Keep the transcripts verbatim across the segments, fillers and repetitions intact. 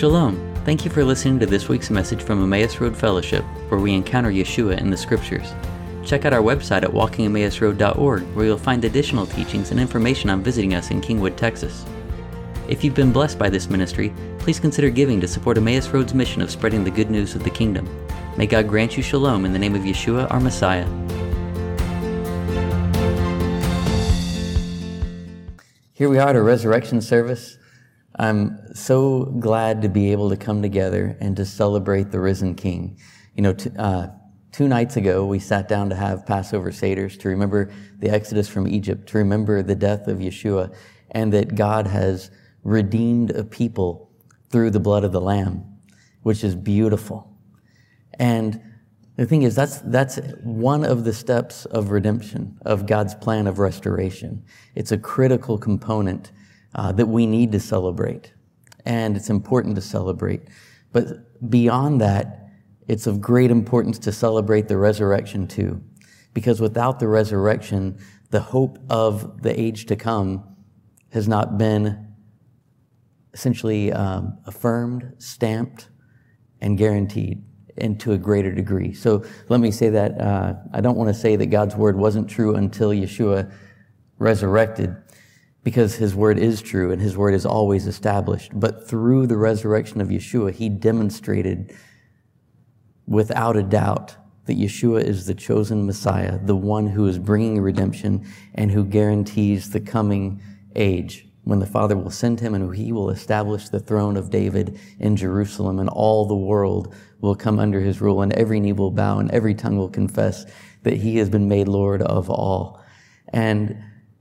Shalom. Thank you for listening to this week's message from Emmaus Road Fellowship, where we encounter Yeshua in the Scriptures. Check out our website at walking emmaus road dot org, where you'll find additional teachings and information on visiting us in Kingwood, Texas. If you've been blessed by this ministry, please consider giving to support Emmaus Road's mission of spreading the good news of the kingdom. May God grant you shalom in the name of Yeshua, our Messiah. Here we are at a resurrection service. I'm so glad to be able to come together and to celebrate the risen King. You know, t- uh, two nights ago, we sat down to have Passover Seders, to remember the Exodus from Egypt, to remember the death of Yeshua, and that God has redeemed a people through the blood of the Lamb, which is beautiful. And the thing is, that's that's one of the steps of redemption, of God's plan of restoration. It's a critical component Uh, that we need to celebrate, and it's important to celebrate. But beyond that, it's of great importance to celebrate the resurrection too, because without the resurrection, the hope of the age to come has not been essentially um, affirmed, stamped, and guaranteed, and to a greater degree. So let me say that uh, I don't want to say that God's word wasn't true until Yeshua resurrected, because his word is true and his word is always established. But through the resurrection of Yeshua, he demonstrated without a doubt that Yeshua is the chosen Messiah, the one who is bringing redemption and who guarantees the coming age when the Father will send him and he will establish the throne of David in Jerusalem, and all the world will come under his rule, and every knee will bow and every tongue will confess that he has been made Lord of all. And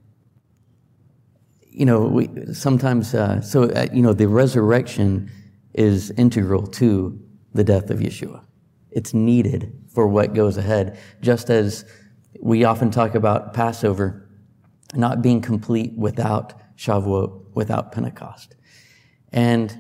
You know, we sometimes, uh, so, uh, you know, the resurrection is integral to the death of Yeshua. It's needed for what goes ahead, just as we often talk about Passover not being complete without Shavuot, without Pentecost. And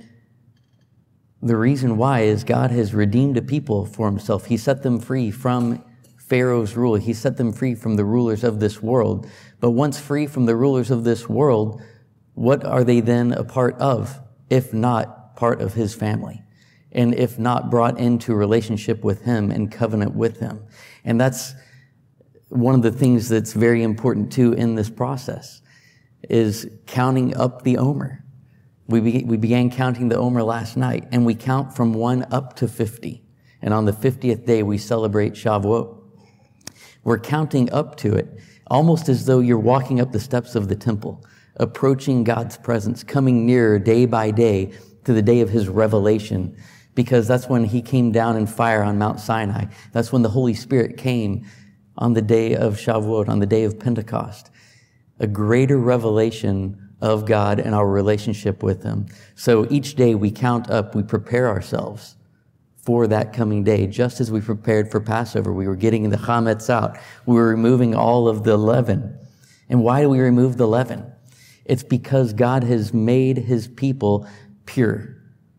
the reason why is God has redeemed a people for himself. He set them free from Pharaoh's rule. He set them free from the rulers of this world. But once free from the rulers of this world, what are they then a part of, if not part of his family? And if not brought into relationship with him and covenant with him? And that's one of the things that's very important too in this process, is counting up the Omer. We, be, we began counting the Omer last night, and we count from one up to fifty. And on the fiftieth day, we celebrate Shavuot. We're counting up to it, almost as though you're walking up the steps of the temple, approaching God's presence, coming nearer day by day to the day of his revelation, because that's when he came down in fire on Mount Sinai. That's when the Holy Spirit came on the day of Shavuot, on the day of Pentecost. A greater revelation of God and our relationship with him. So each day we count up, we prepare ourselves for that coming day, just as we prepared for Passover. We were getting the chametz out. We were removing all of the leaven. And why do we remove the leaven? It's because God has made his people pure,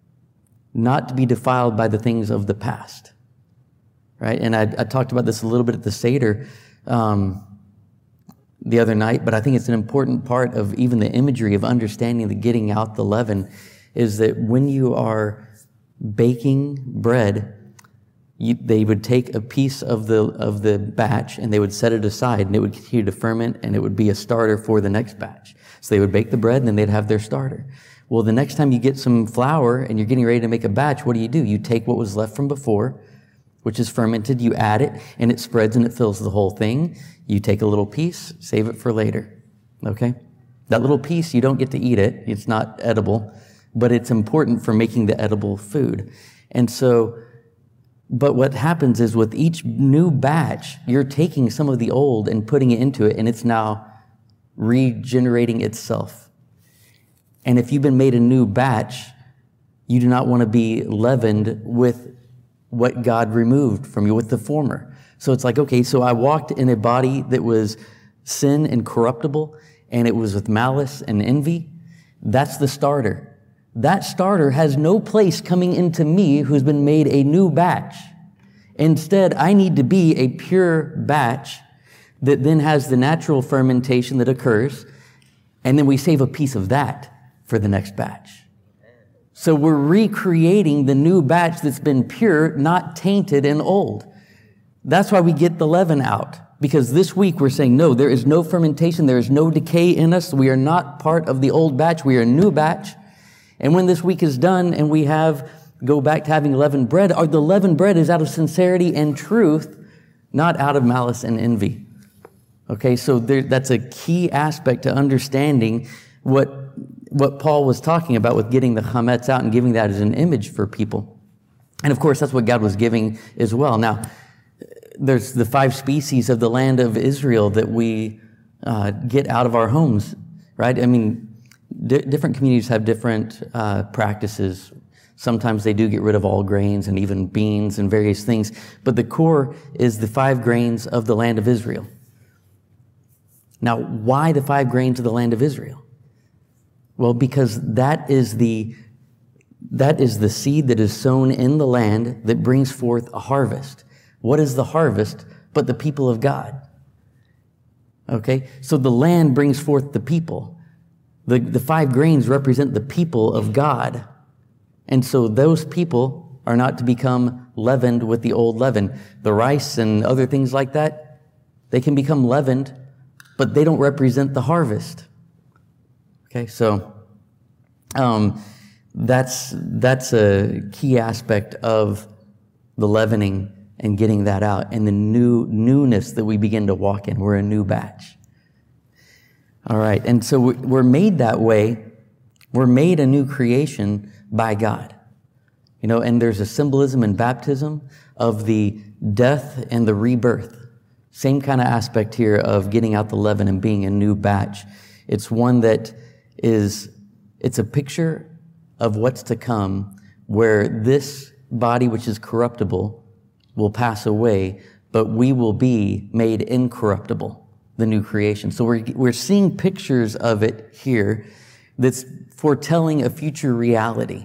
not to be defiled by the things of the past, right? And I, I talked about this a little bit at the Seder um, the other night, but I think it's an important part of even the imagery of understanding the getting out the leaven, is that when you are baking bread, you, they would take a piece of the of the batch and they would set it aside, and it would continue to ferment, and it would be a starter for the next batch. So they would bake the bread and then they'd have their starter. Well, the next time you get some flour and you're getting ready to make a batch, what do you do? You take what was left from before, which is fermented, you add it, and it spreads and it fills the whole thing. You take a little piece, save it for later, okay? That little piece, you don't get to eat it. It's not edible, but it's important for making the edible food. And so, but what happens is with each new batch, you're taking some of the old and putting it into it, and it's now regenerating itself. And if you've been made a new batch, you do not want to be leavened with what God removed from you, with the former. So it's like, okay, so I walked in a body that was sin and corruptible, and it was with malice and envy. That's the starter. That starter has no place coming into me who's been made a new batch. Instead, I need to be a pure batch that then has the natural fermentation that occurs, and then we save a piece of that for the next batch. So we're recreating the new batch that's been pure, not tainted and old. That's why we get the leaven out. Because this week we're saying, no, there is no fermentation, there is no decay in us. We are not part of the old batch, we are a new batch. And when this week is done and we have, go back to having leavened bread, or the leavened bread is out of sincerity and truth, not out of malice and envy. Okay, so there, that's a key aspect to understanding what, what Paul was talking about with getting the chametz out and giving that as an image for people. And of course, that's what God was giving as well. Now, there's the five species of the land of Israel that we uh, get out of our homes, right? I mean, di- different communities have different uh, practices. Sometimes they do get rid of all grains and even beans and various things. But the core is the five grains of the land of Israel. Now, why the five grains of the land of Israel? Well, because that is the, that is the seed that is sown in the land that brings forth a harvest. What is the harvest but the people of God? Okay, so the land brings forth the people. The, the five grains represent the people of God. And so those people are not to become leavened with the old leaven. The rice and other things like that, they can become leavened, but they don't represent the harvest. Okay, so um, that's, that's a key aspect of the leavening and getting that out, and the new newness that we begin to walk in. We're a new batch. All right, and so we're made that way. We're made a new creation by God. You know, and there's a symbolism in baptism of the death and the rebirth. Same kind of aspect here of getting out the leaven and being a new batch. It's one that is, it's a picture of what's to come, where this body, which is corruptible, will pass away, but we will be made incorruptible, the new creation. So we're, we're seeing pictures of it here that's foretelling a future reality.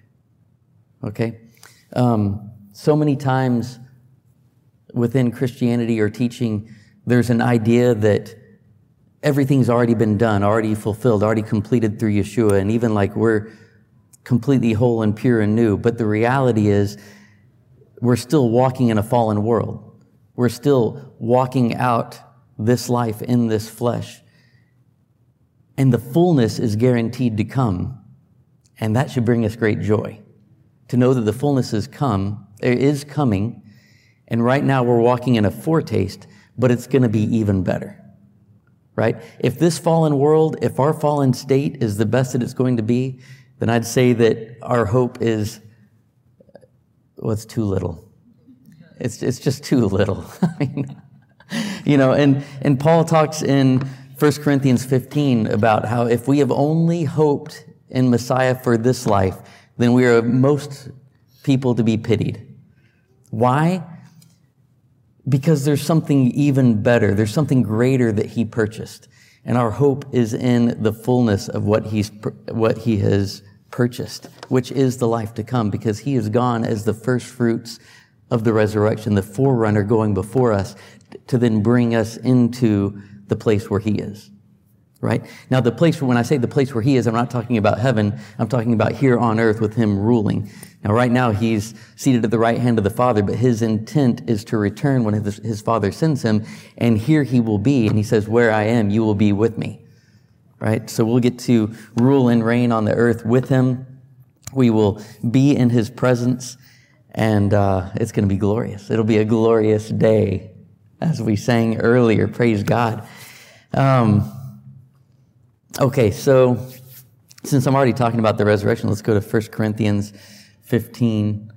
Okay? Um, so many times within Christianity or teaching, there's an idea that everything's already been done, already fulfilled, already completed through Yeshua, and even like we're completely whole and pure and new. But the reality is, we're still walking in a fallen world. We're still walking out this life in this flesh. And the fullness is guaranteed to come. And that should bring us great joy. To know that the fullness is come, is coming. And right now we're walking in a foretaste, but it's going to be even better. Right? If this fallen world, if our fallen state is the best that it's going to be, then I'd say that our hope is, well, it's too little. It's it's just too little. I mean, you know, and, and Paul talks in First Corinthians fifteen about how if we have only hoped in Messiah for this life, then we are most people to be pitied. Why? Because there's something even better. There's something greater that he purchased. And our hope is in the fullness of what he's what he has purchased, which is the life to come, because he is gone as the first fruits of the resurrection, the forerunner going before us to then bring us into the place where he is. Right? Now, the place, when I say the place where he is, I'm not talking about heaven. I'm talking about here on earth with him ruling. Now, right now, he's seated at the right hand of the Father, but his intent is to return when his, his Father sends him, and here he will be. And he says, where I am, you will be with me. Right? So we'll get to rule and reign on the earth with him. We will be in his presence, and uh, it's going to be glorious. It'll be a glorious day, as we sang earlier. Praise God. Um, okay, so since I'm already talking about the resurrection, let's go to First Corinthians fifteen.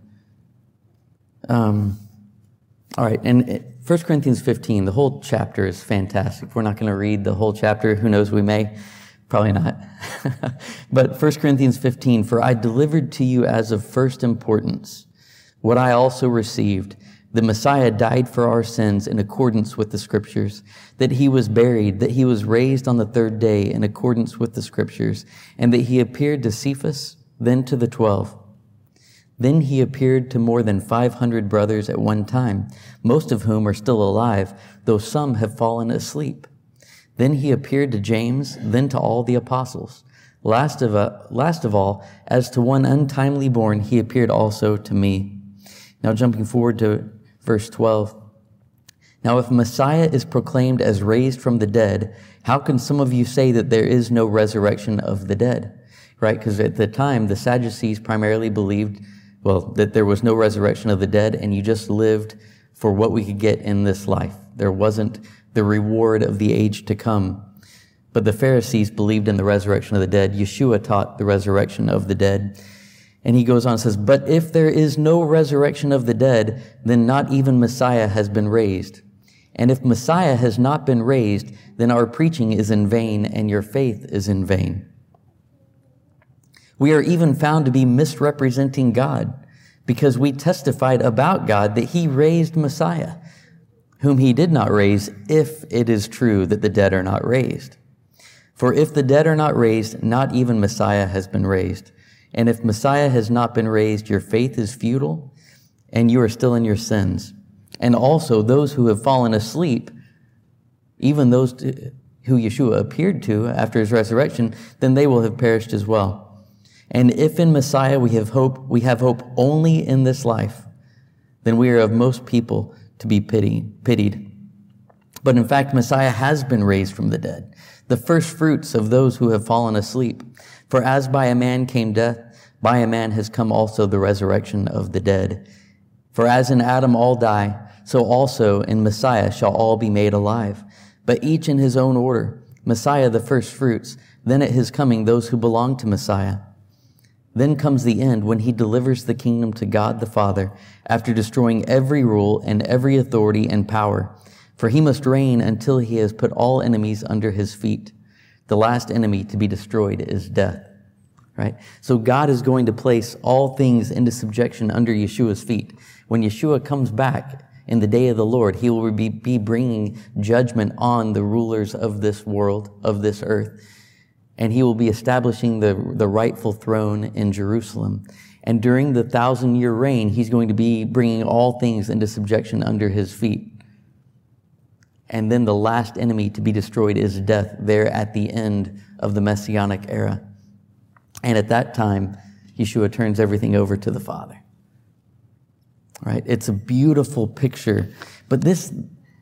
Um, all right, and First Corinthians fifteen, the whole chapter is fantastic. We're not going to read the whole chapter. Who knows, we may. Probably not. But First Corinthians fifteen, for I delivered to you as of first importance what I also received. The Messiah died for our sins in accordance with the Scriptures, that he was buried, that he was raised on the third day in accordance with the Scriptures, and that he appeared to Cephas, then to the twelve. Then he appeared to more than five hundred brothers at one time, most of whom are still alive, though some have fallen asleep. Then he appeared to James, then to all the apostles. Last of, uh, last of all, as to one untimely born, he appeared also to me. Now jumping forward to verse twelve. Now if Messiah is proclaimed as raised from the dead, how can some of you say that there is no resurrection of the dead? Right? Because at the time, the Sadducees primarily believed, well, that there was no resurrection of the dead, and you just lived for what we could get in this life. There wasn't the reward of the age to come. But the Pharisees believed in the resurrection of the dead. Yeshua taught the resurrection of the dead. And he goes on and says, but if there is no resurrection of the dead, then not even Messiah has been raised. And if Messiah has not been raised, then our preaching is in vain and your faith is in vain. We are even found to be misrepresenting God because we testified about God that he raised Messiah, whom he did not raise, if it is true that the dead are not raised. For if the dead are not raised, not even Messiah has been raised. And if Messiah has not been raised, your faith is futile and you are still in your sins. And also those who have fallen asleep, even those who Yeshua appeared to after his resurrection, then they will have perished as well. And if in Messiah we have hope, we have hope only in this life, then we are of most people to be pity, pitied. But in fact, Messiah has been raised from the dead, the first fruits of those who have fallen asleep. For as by a man came death, by a man has come also the resurrection of the dead. For as in Adam all die, so also in Messiah shall all be made alive, but each in his own order. Messiah the first fruits, then at his coming those who belong to Messiah. Then comes the end when he delivers the kingdom to God the Father, after destroying every rule and every authority and power. For he must reign until he has put all enemies under his feet. The last enemy to be destroyed is death. Right? So God is going to place all things into subjection under Yeshua's feet. When Yeshua comes back in the day of the Lord, he will be, be bringing judgment on the rulers of this world, of this earth. And he will be establishing the, the rightful throne in Jerusalem. And during the thousand year reign, he's going to be bringing all things into subjection under his feet. And then the last enemy to be destroyed is death, there at the end of the Messianic era. And at that time, Yeshua turns everything over to the Father. Right? It's a beautiful picture. But this,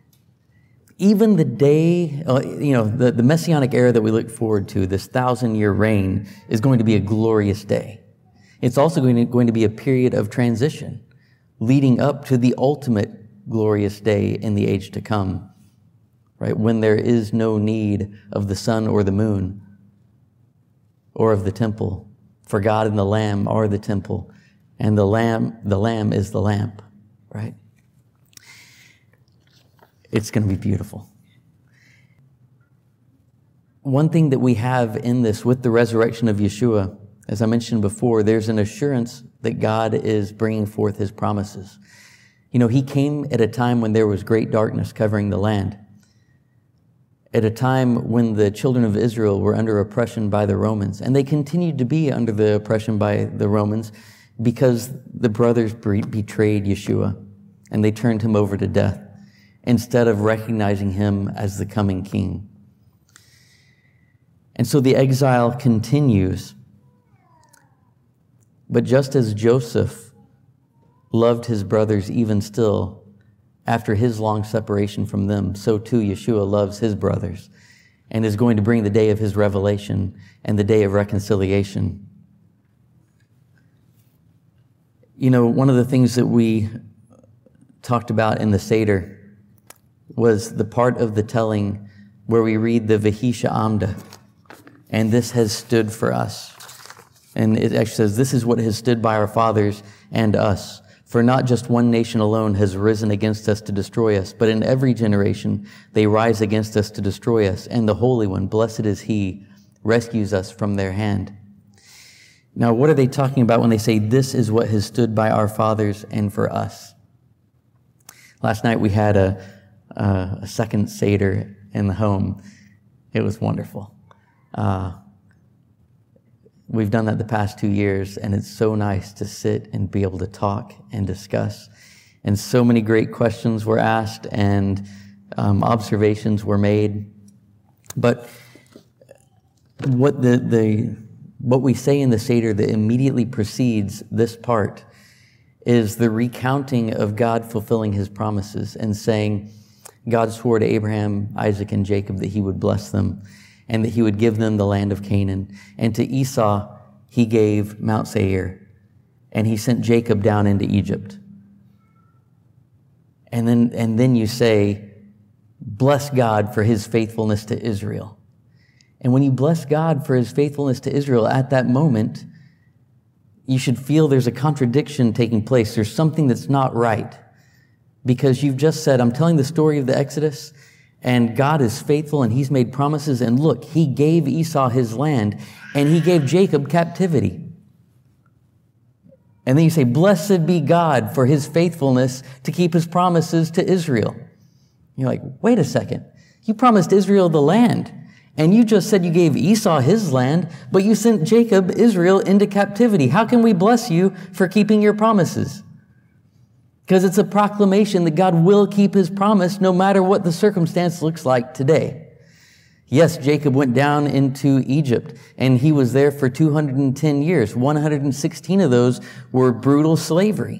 even the day, uh, you know, the, the Messianic era that we look forward to, this thousand-year reign, is going to be a glorious day. It's also going to, going to be a period of transition, leading up to the ultimate glorious day in the age to come. Right? When there is no need of the sun or the moon, or of the temple. For God and the Lamb are the temple, and the Lamb, the Lamb is the lamp, right? It's going to be beautiful. One thing that we have in this with the resurrection of Yeshua, as I mentioned before, there's an assurance that God is bringing forth his promises. You know, he came at a time when there was great darkness covering the land. At a time when the children of Israel were under oppression by the Romans, and they continued to be under the oppression by the Romans because the brothers betrayed Yeshua and they turned him over to death instead of recognizing him as the coming king. And so the exile continues. But just as Joseph loved his brothers even still, after his long separation from them, so too Yeshua loves his brothers and is going to bring the day of his revelation and the day of reconciliation. You know, one of the things that we talked about in the Seder was the part of the telling where we read the Vehisha Amda, and this has stood for us. And it actually says, this is what has stood by our fathers and us. For not just one nation alone has risen against us to destroy us, but in every generation they rise against us to destroy us. And the Holy One, blessed is he, rescues us from their hand. Now, what are they talking about when they say this is what has stood by our fathers and for us? Last night we had a, a, a second Seder in the home. It was wonderful. Uh, We've done that the past two years, and it's so nice to sit and be able to talk and discuss. And so many great questions were asked, and um, observations were made. But what the, the what we say in the Seder that immediately precedes this part is the recounting of God fulfilling his promises and saying, God swore to Abraham, Isaac, and Jacob that he would bless them and that he would give them the land of Canaan. And to Esau, he gave Mount Seir, and he sent Jacob down into Egypt. And then, and then you say, bless God for his faithfulness to Israel. And when you bless God for his faithfulness to Israel at that moment, you should feel there's a contradiction taking place. There's something that's not right. Because you've just said, I'm telling the story of the Exodus, and God is faithful, and he's made promises, and look, he gave Esau his land, and he gave Jacob captivity. And then you say, blessed be God for his faithfulness to keep his promises to Israel. You're like, wait a second. You promised Israel the land, and you just said you gave Esau his land, but you sent Jacob, Israel, into captivity. How can we bless you for keeping your promises? Because it's a proclamation that God will keep his promise no matter what the circumstance looks like today. Yes, Jacob went down into Egypt, and he was there for two hundred ten years. one hundred sixteen of those were brutal slavery.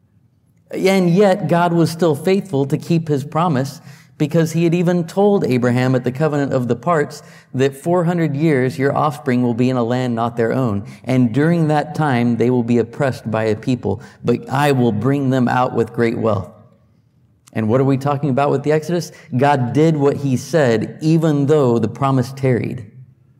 And yet, God was still faithful to keep his promise, because he had even told Abraham at the covenant of the parts that four hundred years your offspring will be in a land not their own. And during that time, they will be oppressed by a people, but I will bring them out with great wealth. And what are we talking about with the Exodus? God did what he said, even though the promise tarried.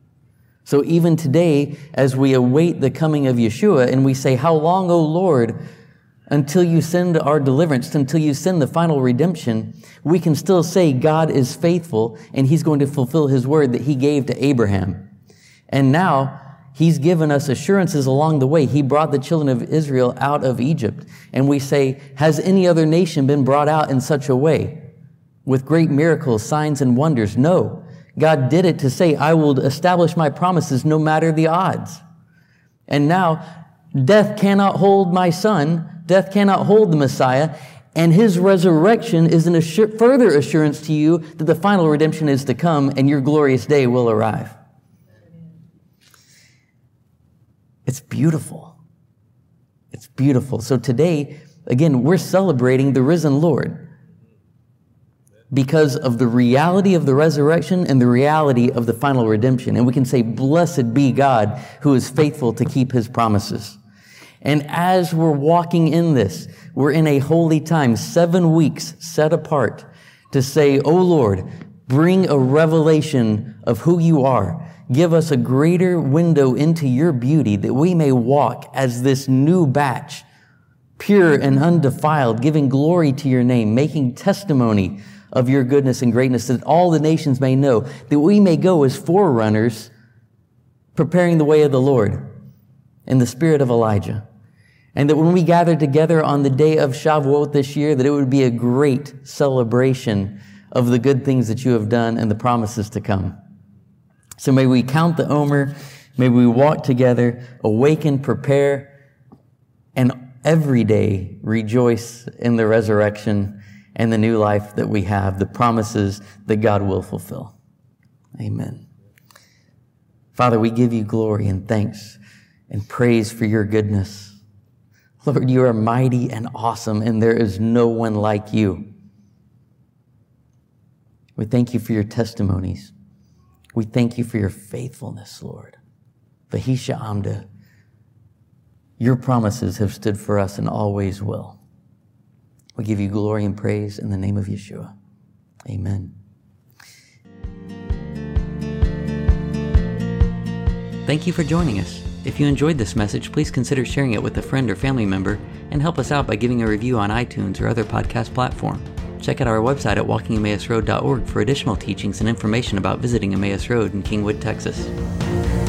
So even today, as we await the coming of Yeshua, and we say, how long, O Lord, until you send our deliverance, until you send the final redemption, we can still say God is faithful and he's going to fulfill his word that he gave to Abraham. And now he's given us assurances along the way. He brought the children of Israel out of Egypt. And we say, has any other nation been brought out in such a way with great miracles, signs, and wonders? No. God did it to say, I will establish my promises no matter the odds. And now death cannot hold my son. Death cannot hold the Messiah, and his resurrection is an assur- further assurance to you that the final redemption is to come and your glorious day will arrive. It's beautiful. It's beautiful. So today, again, we're celebrating the risen Lord because of the reality of the resurrection and the reality of the final redemption. And we can say, blessed be God who is faithful to keep his promises. And as we're walking in this, we're in a holy time, seven weeks set apart to say, oh Lord, bring a revelation of who you are. Give us a greater window into your beauty that we may walk as this new batch, pure and undefiled, giving glory to your name, making testimony of your goodness and greatness, that all the nations may know, that we may go as forerunners, preparing the way of the Lord in the spirit of Elijah. And that when we gather together on the day of Shavuot this year, that it would be a great celebration of the good things that you have done and the promises to come. So may we count the Omer, may we walk together, awaken, prepare, and every day rejoice in the resurrection and the new life that we have, the promises that God will fulfill. Amen. Father, we give you glory and thanks and praise for your goodness. Lord, you are mighty and awesome, and there is no one like you. We thank you for your testimonies. We thank you for your faithfulness, Lord. Vahisha Amda, your promises have stood for us and always will. We give you glory and praise in the name of Yeshua. Amen. Thank you for joining us. If you enjoyed this message, please consider sharing it with a friend or family member and help us out by giving a review on iTunes or other podcast platform. Check out our website at walking emmaus road dot org for additional teachings and information about visiting Emmaus Road in Kingwood, Texas.